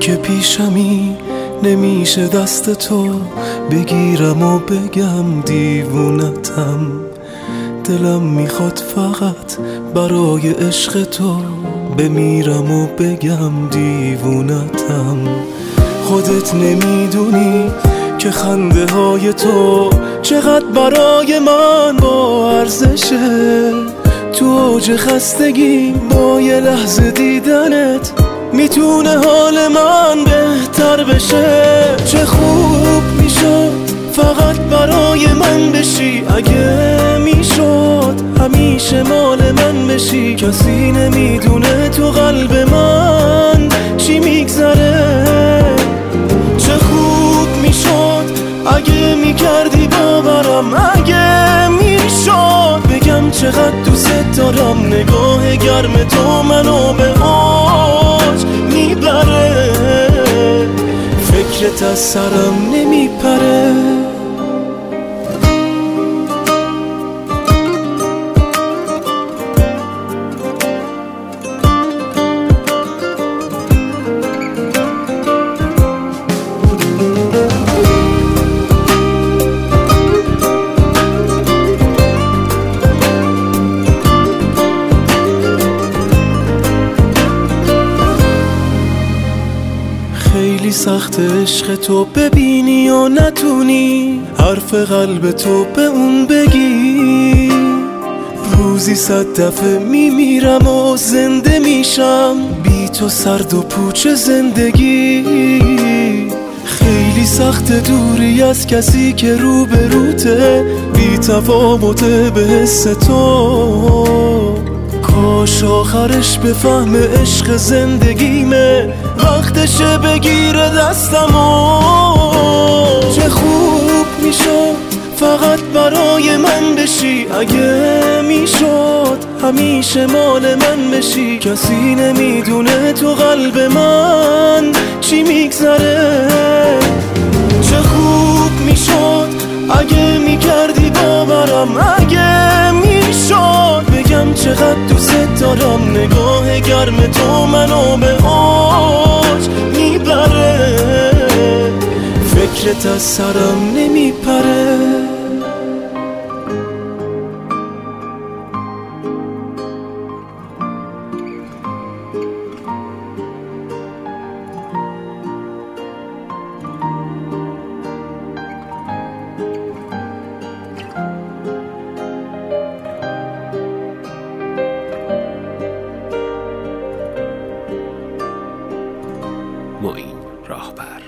که پیشمی نمیشه دست تو بگیرم و بگم دیوونتم. دلم میخواد فقط برای عشق تو بمیرم و بگم دیوونتم. خودت نمیدونی که خنده های تو چقدر برای من با ارزشه. تو اوج خستگی با یه لحظه دیدنت میتونه حال من بهتر بشه. چه خوب میشد فقط برای من بشی، اگه میشد همیشه مال من بشی. کسی نمیدونه تو قلب من چی میگذره. چه خوب میشد اگه میکردی باورم، اگه میشد بگم چقدر دوست دارم. نگاه گرم تو منو به اوج میبره، فکرت از سرم نمیپره. خیلی سخت عشق تو ببینی و نتونی حرف قلب تو به اون بگی. روزی 100 دفعه میمیرم و زنده میشم بی تو سرد و پوچ زندگی. خیلی سخت دوری از کسی که روبروته، بی تفاوت به حس تو. کاش آخرش بفهم عشق زندگیمه، وقتشه بگیره دستمو. چه خوب میشد فقط برای من بشی، اگه میشد همیشه مال من بشی. کسی نمیدونه تو قلب من چی میگذره. چه خوب میشد اگه میکردی باورم، اگه میشد بگم چقدر دوست دارم. نگاه گرم تو منو به اوج میبره، فکرت از سرم نمیپره. معین راهبر.